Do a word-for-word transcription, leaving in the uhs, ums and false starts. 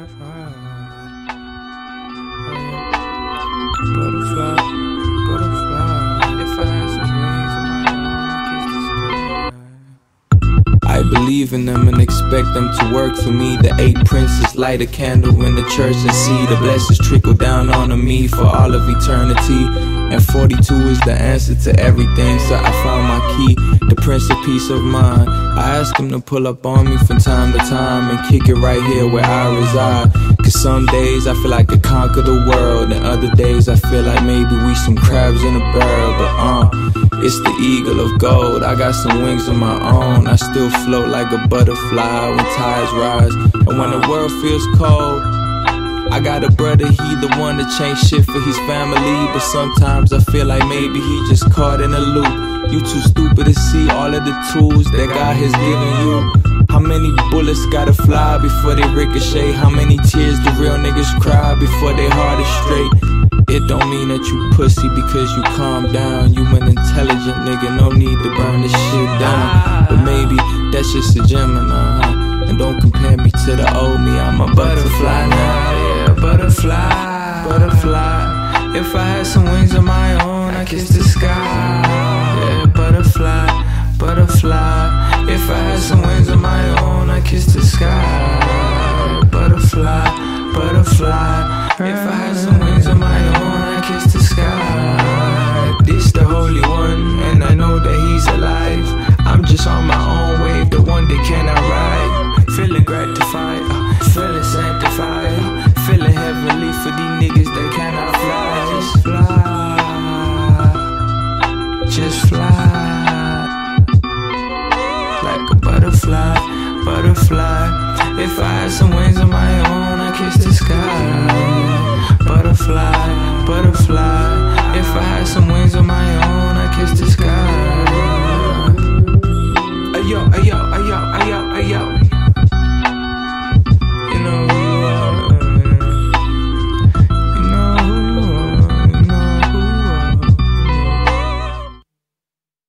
Butterfly, butterfly. If I had some wings of my own, I kiss the sky. I believe in them and expect them to work for me. The eight princes light a candle in the church and see the blessings trickle down onto me for all of eternity. And forty-two is the answer to everything, so I found my key, the Prince of Peace of Mind. I ask him to pull up on me from time to time and kick it right here where I reside. Cause some days I feel like I conquer the world, and other days I feel like maybe we some crabs in a barrel. But uh, it's the eagle of gold, I got some wings of my own. I still float like a butterfly when tides rise. And when the world feels cold, I got a brother, he the one to change shit for his family. But sometimes I feel like maybe he just caught in a loop. You too stupid to see all of the tools that God has given you. How many bullets gotta fly before they ricochet? How many tears do real niggas cry before they heart is straight? It don't mean that you pussy because you calm down. You an intelligent nigga, no need to burn this shit down. But maybe that's just a Gemini, huh? And don't compare me to the old me, I'm a butterfly now. Butterfly, butterfly. If I had some wings of my own, I'd kiss the sky. Yeah, butterfly, butterfly. If I had some wings of my own, I'd kiss the sky. Butterfly, butterfly. If I had some wings of my own, I'd kiss the sky. This the Holy One, and I know that he's alive. I'm just on my own wave, the one that cannot ride. Feeling gratified, uh, feeling sanctified, uh, feeling heavenly for these niggas that cannot fly. Just fly, just fly, like a butterfly, butterfly. If I had some wings of my own, I'd kiss the sky. Butterfly, butterfly. If I had some wings of my own, I'd kiss the sky.